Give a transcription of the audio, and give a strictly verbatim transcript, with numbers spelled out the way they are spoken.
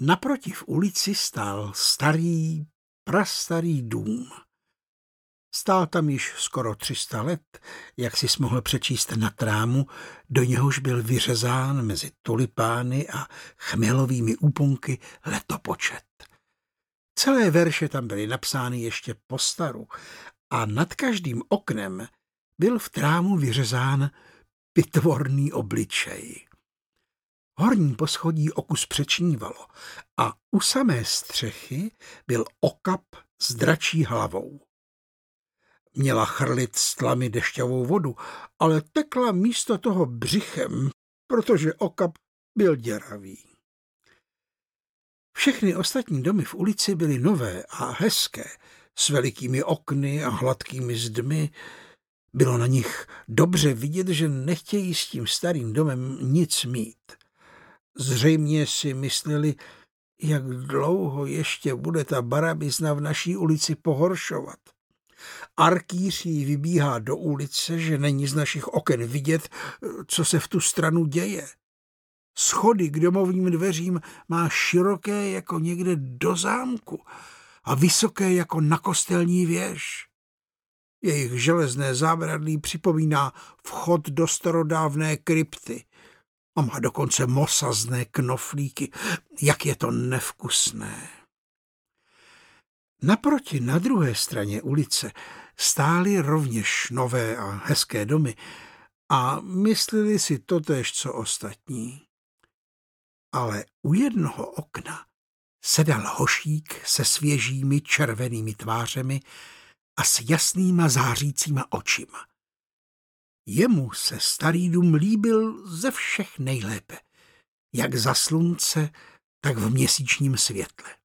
Naproti v ulici stál starý, prastarý dům. Stál tam již skoro tři sta let, jak si mohl přečíst na trámu, do něhož byl vyřezán mezi tulipány a chmělovými úponky letopočet. Celé verše tam byly napsány ještě po staru a nad každým oknem byl v trámu vyřezán pitvorný obličej. Horní poschodí o kus přečnívalo a u samé střechy byl okap s dračí hlavou. Měla chrlit z tlamy dešťovou vodu, ale tekla místo toho břichem, protože okap byl děravý. Všechny ostatní domy v ulici byly nové a hezké, s velikými okny a hladkými zdmi. Bylo na nich dobře vidět, že nechtějí s tím starým domem nic mít. Zřejmě si mysleli, jak dlouho ještě bude ta barabizna v naší ulici pohoršovat. Arkýř jí vybíhá do ulice, že není z našich oken vidět, co se v tu stranu děje. Schody k domovním dveřím má široké jako někde do zámku a vysoké jako na kostelní věž. Jejich železné zábradlí připomíná vchod do starodávné krypty a má dokonce mosazné knoflíky. Jak je to nevkusné. Naproti na druhé straně ulice stály rovněž nové a hezké domy a mysleli si totéž, co ostatní. Ale u jednoho okna sedal hošík se svěžími červenými tvářemi a s jasnýma zářícíma očima. Jemu se starý dům líbil ze všech nejlépe, jak za slunce, tak v měsíčním světle.